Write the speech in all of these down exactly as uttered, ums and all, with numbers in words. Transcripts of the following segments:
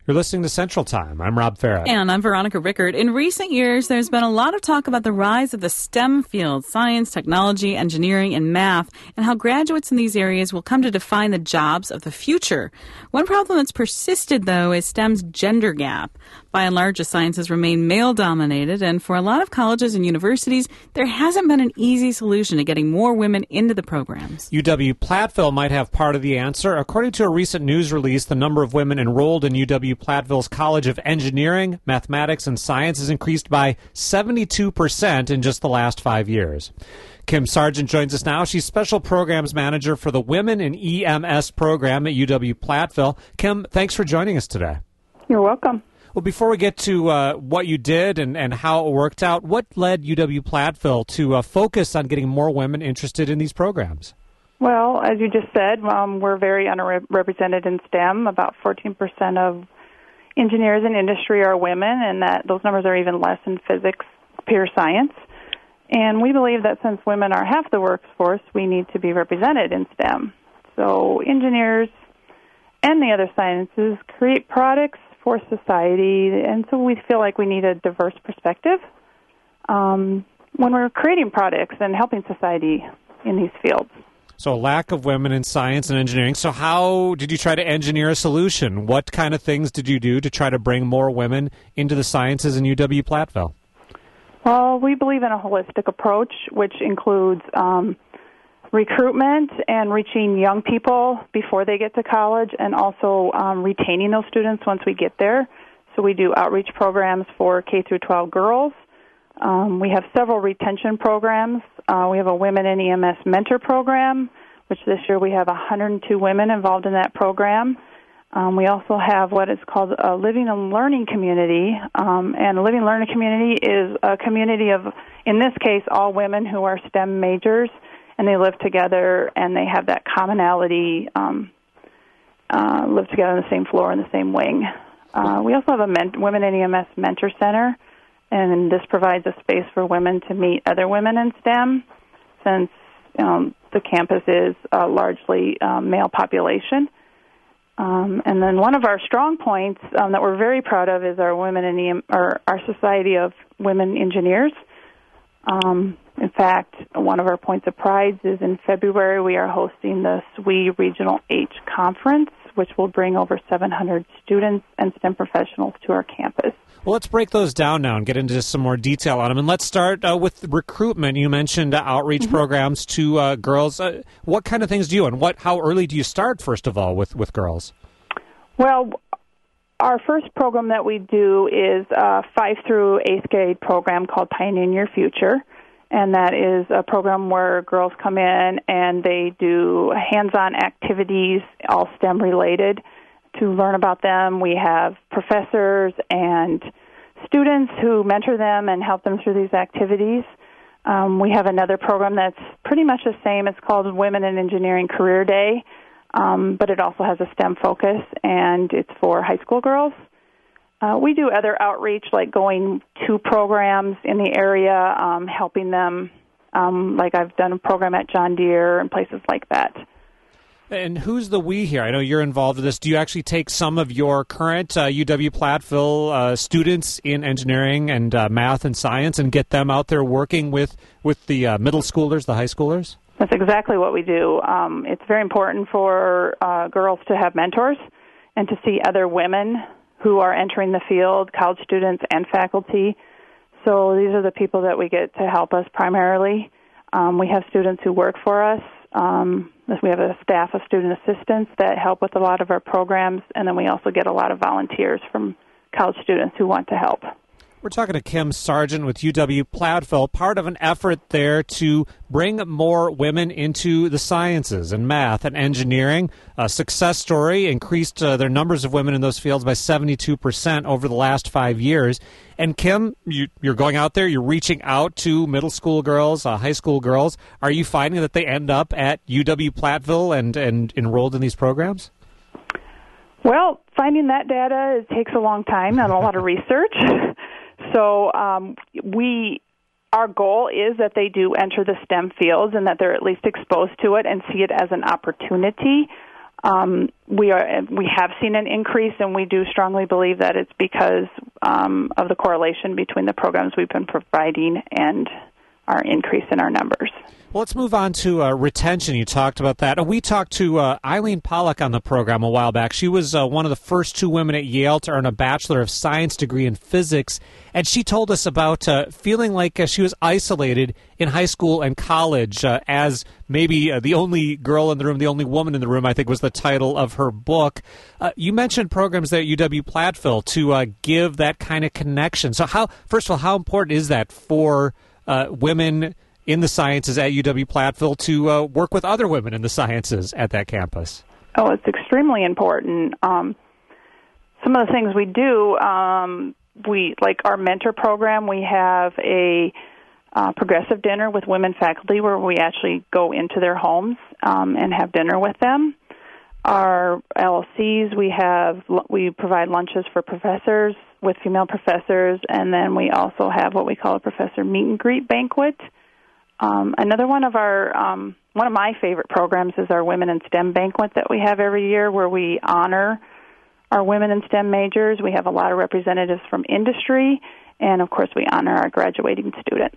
You're listening to Central Time. I'm Rob Farrett. And I'm Veronica Rickard. In recent years, there's been a lot of talk about the rise of the STEM fields, science, technology, engineering, and math, and how graduates in these areas will come to define the jobs of the future. One problem that's persisted, though, is STEM's gender gap. By and large, the sciences remain male-dominated, and for a lot of colleges and universities, there hasn't been an easy solution to getting more women into the programs. U W-Platteville might have part of the answer. According to a recent news release, the number of women enrolled in U W-Platteville's College of Engineering, Mathematics, and Science has increased by seventy-two percent in just the last five years. Kim Sargent joins us now. She's Special Programs Manager for the Women in E M S program at U W-Platteville. Kim, thanks for joining us today. You're welcome. Well, before we get to uh, what you did and, and how it worked out, what led U W-Platteville to uh, focus on getting more women interested in these programs? Well, as you just said, um, we're very underrepresented in STEM. About fourteen percent of engineers in industry are women, and that those numbers are even less in physics, pure science. And we believe that since women are half the workforce, we need to be represented in STEM. So engineers and the other sciences create products for society, and so we feel like we need a diverse perspective um, when we're creating products and helping society in these fields. So a lack of women in science and engineering. So how did you try to engineer a solution? What kind of things did you do to try to bring more women into the sciences in U W-Platteville? Well, we believe in a holistic approach, which includes um, recruitment and reaching young people before they get to college, and also um, retaining those students once we get there. So we do outreach programs for K through twelve girls. Um, we have several retention programs. Uh, we have a Women in E M S mentor program, which this year we have one hundred two women involved in that program. Um, we also have what is called a living and learning community, um, and a living and learning community is a community of, in this case, all women who are STEM majors, and they live together, and they have that commonality, um, uh, live together on the same floor in the same wing. Uh, we also have a men- Women in E M S Mentor Center, and this provides a space for women to meet other women in STEM, since um, the campus is uh, largely um, male population. Um, and then one of our strong points um, that we're very proud of is our women in E M- or our Society of Women Engineers. Um, in fact, one of our points of pride is in February we are hosting the S W E Regional H Conference, which will bring over seven hundred students and STEM professionals to our campus. Well, let's break those down now and get into some more detail on them. And let's start uh, with recruitment. You mentioned uh, outreach mm-hmm. programs to uh, girls. Uh, what kind of things do you, and what? How early do you start, first of all, with, with girls? Well, our first program that we do is a five through eighth grade program called Pioneering Your Future, and that is a program where girls come in and they do hands-on activities, all STEM related, to learn about them. We have professors and students who mentor them and help them through these activities. Um, we have another program that's pretty much the same. It's called Women in Engineering Career Day, um, but it also has a STEM focus, and it's for high school girls. Uh, we do other outreach, like going to programs in the area, um, helping them, um, like I've done a program at John Deere and places like that. And who's the we here? I know you're involved in this. Do you actually take some of your current uh, U W-Platteville uh, students in engineering and uh, math and science and get them out there working with, with the uh, middle schoolers, the high schoolers? That's exactly what we do. Um, it's very important for uh, girls to have mentors and to see other women who are entering the field, college students and faculty. So these are the people that we get to help us primarily. Um, we have students who work for us. Um, we have a staff of student assistants that help with a lot of our programs, and then we also get a lot of volunteers from college students who want to help. We're talking to Kim Sargent with U W-Platteville, part of an effort there to bring more women into the sciences and math and engineering. A success story, increased uh, their numbers of women in those fields by seventy-two percent over the last five years. And Kim, you, you're going out there, you're reaching out to middle school girls, uh, high school girls. Are you finding that they end up at U W-Platteville and, and enrolled in these programs? Well, finding that data, it takes a long time and a lot of research. So um, we, our goal is that they do enter the STEM fields and that they're at least exposed to it and see it as an opportunity. Um, we are we have seen an increase, and we do strongly believe that it's because um, of the correlation between the programs we've been providing and our increase in our numbers. Well, let's move on to uh, retention. You talked about that. We talked to uh, Eileen Pollack on the program a while back. She was uh, one of the first two women at Yale to earn a Bachelor of Science degree in physics, and she told us about uh, feeling like uh, she was isolated in high school and college uh, as maybe uh, the only girl in the room, the only woman in the room, I think was the title of her book. Uh, you mentioned programs there at U W-Platteville to uh, give that kind of connection. So how, first of all, how important is that for uh, women in the sciences at U W-Platteville to uh, work with other women in the sciences at that campus? Oh, it's extremely important. Um, some of the things we do, um, we like our mentor program, we have a uh, progressive dinner with women faculty where we actually go into their homes um, and have dinner with them. Our L L Cs, we have we provide lunches for professors with female professors, and then we also have what we call a professor meet and greet banquet. Um, another one of our, um, one of my favorite programs is our Women in STEM banquet that we have every year where we honor our women in STEM majors. We have a lot of representatives from industry, and of course we honor our graduating students.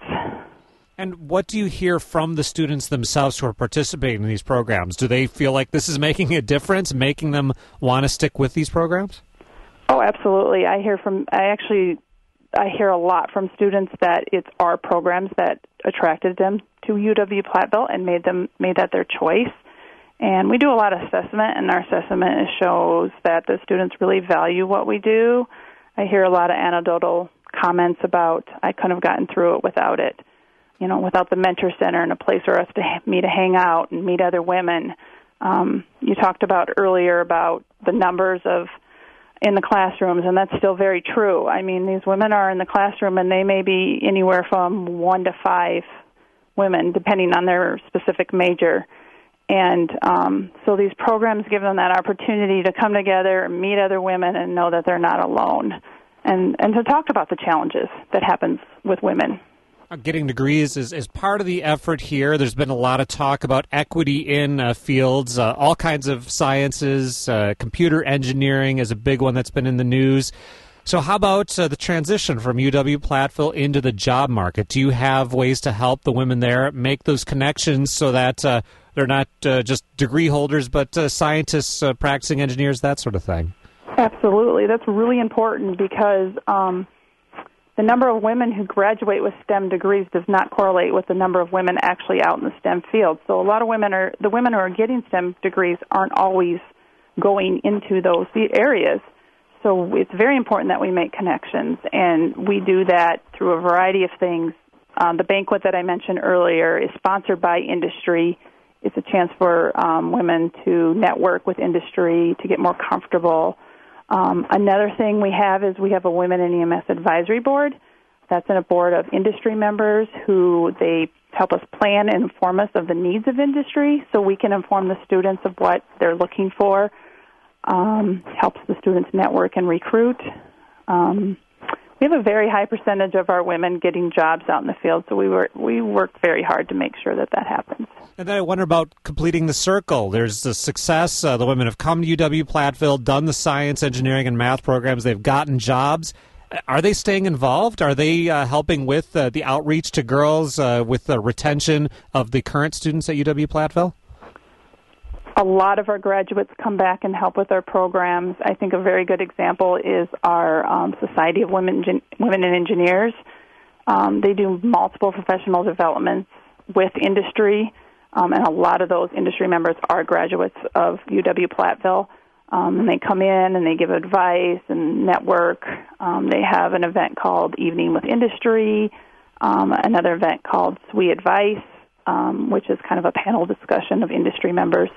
And what do you hear from the students themselves who are participating in these programs? Do they feel like this is making a difference, making them want to stick with these programs? Oh, absolutely. I hear from, I actually... I hear a lot from students that it's our programs that attracted them to U W-Platteville and made them made that their choice. And we do a lot of assessment, and our assessment shows that the students really value what we do. I hear a lot of anecdotal comments about, I couldn't have gotten through it without it. You know, without the Mentor Center and a place for us to me to hang out and meet other women. Um, you talked about earlier about the numbers of in the classrooms, and that's still very true. I mean, these women are in the classroom, and they may be anywhere from one to five women, depending on their specific major. And um, so these programs give them that opportunity to come together and meet other women and know that they're not alone, and, and to talk about the challenges that happens with women. Getting degrees is, is part of the effort here. There's been a lot of talk about equity in uh, fields, uh, all kinds of sciences. Uh, computer engineering is a big one that's been in the news. So how about uh, the transition from U W-Platteville into the job market? Do you have ways to help the women there make those connections so that uh, they're not uh, just degree holders, but uh, scientists, uh, practicing engineers, that sort of thing? Absolutely. That's really important because um, the number of women who graduate with STEM degrees does not correlate with the number of women actually out in the STEM field. So a lot of women are, the women who are getting STEM degrees aren't always going into those areas. So it's very important that we make connections, and we do that through a variety of things. Um, the banquet that I mentioned earlier is sponsored by industry. It's a chance for um, women to network with industry, to get more comfortable. Um, another thing we have is we have a Women in E M S Advisory Board. That's in a board of industry members who they help us plan and inform us of the needs of industry so we can inform the students of what they're looking for, um, helps the students network and recruit. Um, we have a very high percentage of our women getting jobs out in the field, so we work, we work very hard to make sure that that happens. And then I wonder about completing the circle. There's the success. Uh, the women have come to U W-Platteville, done the science, engineering, and math programs. They've gotten jobs. Are they staying involved? Are they uh, helping with uh, the outreach to girls, uh, with the retention of the current students at U W-Platteville? A lot of our graduates come back and help with our programs. I think a very good example is our um, Society of Women, Gen- Women in Engineers. Um, they do multiple professional developments with industry. Um, and a lot of those industry members are graduates of U W-Platteville. Um, and they come in and they give advice and network. Um, they have an event called Evening with Industry, um, another event called S W E Advice, um, which is kind of a panel discussion of industry members.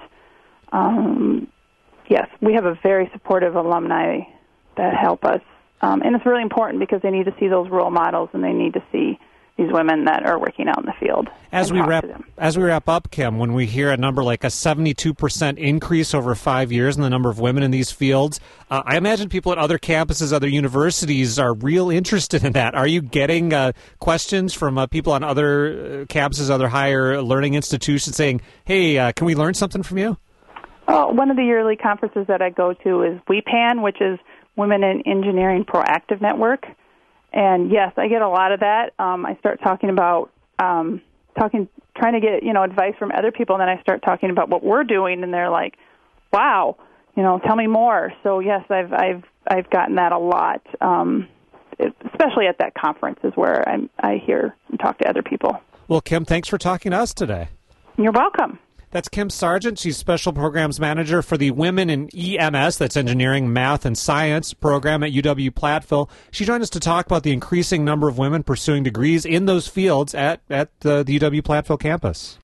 Um, yes, we have a very supportive alumni that help us. Um, and it's really important because they need to see those role models and they need to see these women that are working out in the field. As we wrap, as we wrap up, Kim, when we hear a number like a seventy-two percent increase over five years in the number of women in these fields, uh, I imagine people at other campuses, other universities are real interested in that. Are you getting uh, questions from uh, people on other campuses, other higher learning institutions saying, hey, uh, can we learn something from you? Oh, one of the yearly conferences that I go to is W E P A N, which is Women in Engineering Proactive Network. And yes, I get a lot of that. Um, I start talking about um, talking, trying to get you know advice from other people, and then I start talking about what we're doing, and they're like, "Wow, you know, tell me more." So yes, I've I've I've gotten that a lot, um, especially at that conference is where I'm, I hear and talk to other people. Well, Kim, thanks for talking to us today. You're welcome. That's Kim Sargent. She's Special Programs Manager for the Women in E M S, that's Engineering, Math, and Science program at U W-Platteville. She joined us to talk about the increasing number of women pursuing degrees in those fields at, at the, the U W-Platteville campus.